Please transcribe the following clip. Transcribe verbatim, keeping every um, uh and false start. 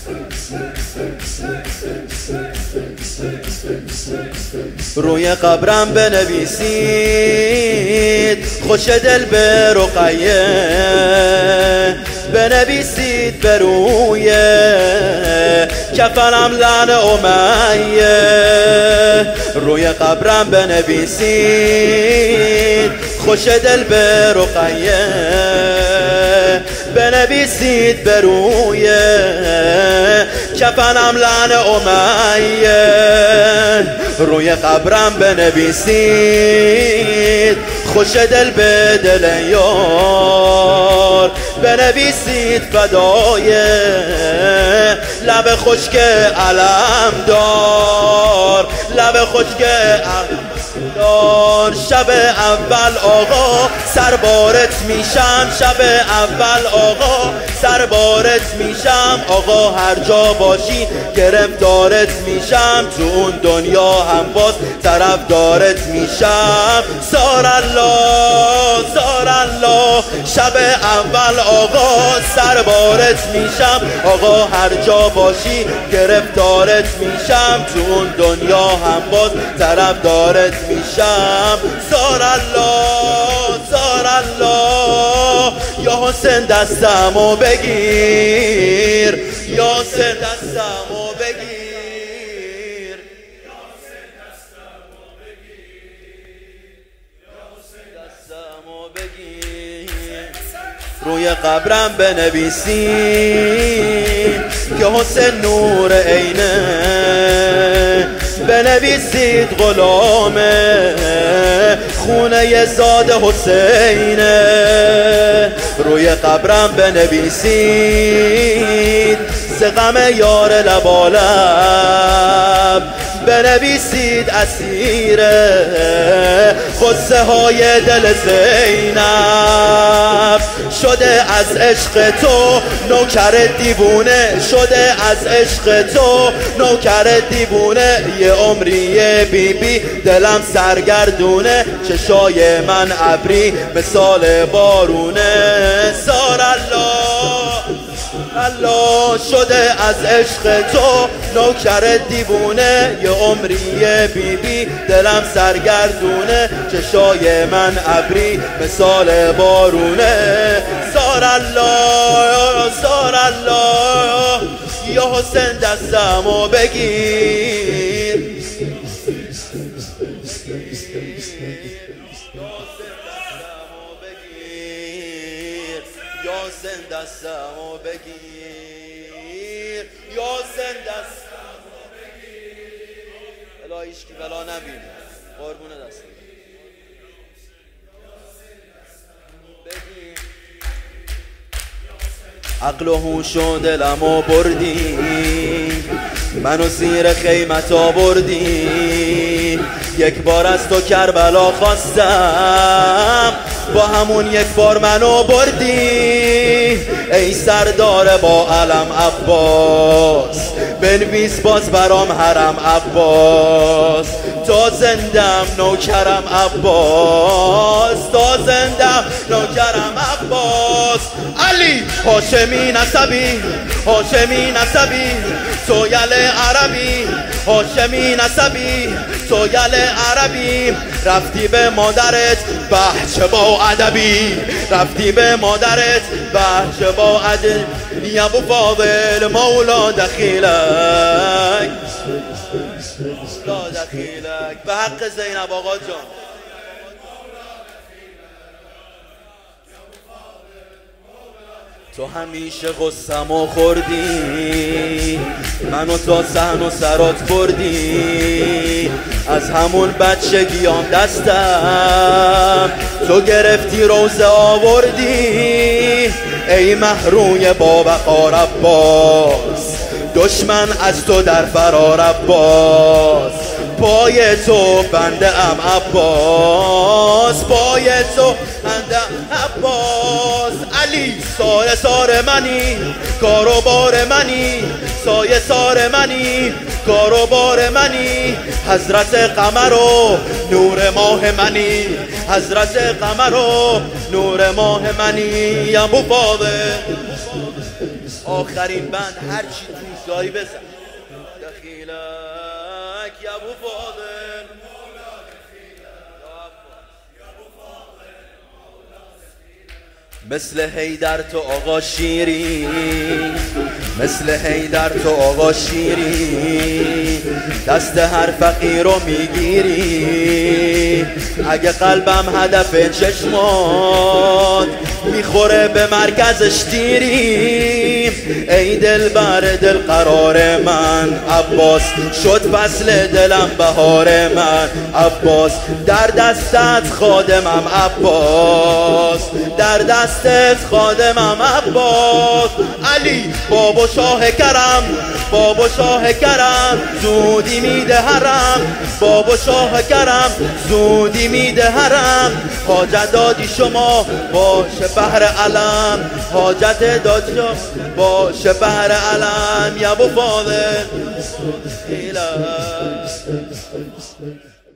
روی قبرم بنویسید خوش دل به رقیه، بنویسید به روی کفنم لعن امیه. روی قبرم بنویسید خوش دل به رقیه، بنویسید به روی کفنم لعن امیه. روی قبرم بنویسید خوش دل به دل یار، بنویسید فدای لب خشک علم دار، لب خشک علم دار. شب اول آقا سربارت میشم، شب اول آقا سربارت میشم، آقا هر جا باشی گرفتارت میشم، تو اون دنیا هم باز طرفدارت میشم. زار الله زار الله شب اول آقا سربارت میشم، آقا هر جا باشی گرفتارت میشم، تو اون دنیا هم باز طرفدارت میشم. زار الله زار الله یا حسین دستمو بگیر، یا حسین دستمو بگیر، یا حسین دستمو بگیر، یا حسین دستمو بگیر. روی قبرم بنویسید که حسین نور عینه، بنویسید غلامه خونه زاد حسینه. روی قبرم بنویسید ز غم یار لبالب، بنویسید اسیره غصه های دل زینب، شده از عشق تو نوکر دیوونه، شده از عشق تو نوکر دیوونه. یه عمری بی بی دلم سرگردونه، چشای من ابری مثال بارونه. زار الله الله شده از عشق تو نوکر دیوونه، یه عمری بی بی دلم سرگردونه، چشای من ابری مثال بارونه. زار الله زار الله یا حسین دستمو بگیر، یا حسین دستمو بگیر، یا حسین دستمو بگیر. الهی هیچکی بلا نبینه، قربون دست بگیر. عقل و هوش و دلمو بردی، منو زیر خیمت آوردی، یک بار از تو کربلا خواستم، با همون یک بار منو بردی. ای سردار با علم عباس، بنویس باز برام حرم عباس، تا زندم نوکرم عباس، تا زندم نوکرم عباس. علی هاشمی نسبی، هاشمی نسبی، سویل عربی، هاشمی نسبی، سویل عربی. رفتی به مادرت بحچه با ادبی، رفتی به مادرت بحچه با ادبی. یا ابو فاضل مولا دخیلک، مولا دخیلک به حق زینب آقا جان. تو همیشه غصمو خوردی، منو تا صحن و سرات بردی، از همون بچگیام دستم تو گرفتی روزه آوردی. ای محروی بابقار عباس، دشمن از تو در فرار عباس، پای تو بنده ام عباس، پای تو بنده ام عباس. علی سایه سار منی، کاروبار منی، سایه سار منی، کاروبار منی. حضرت قمر و نور ماه منی، حضرت قمر و نور ماه منی. ابو فاضل آخرین بند هرچی دستگاهی بزن دخیلک یا ابو فاضل مثل حیدر تو آقا شیری، مثل حیدر تو آقا شیری، دست هر فقیر رو میگیری. اگه قلبم هدف چشمات میخوره به مرکزش تیری. ای دل بر دل قرار من عباس، شد فصل دلم بهار من عباس. در دستت خادمم عباس، در دستت خادمم عباس. علی بابا شاه کرم، بابا شاه کرم زودی میده حرم، بابا شاه کرم زودی میده حرم. حاجت دادی شما باشه بهر علم، حاجت داد شما باشه بهر علم. یا ابو فاضل